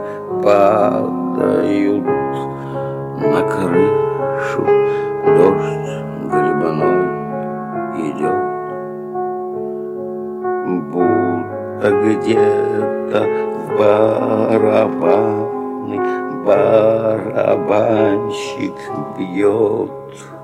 падают на крышу, дождь грибной идет. Будто где-то в барабаны барабанщик бьет.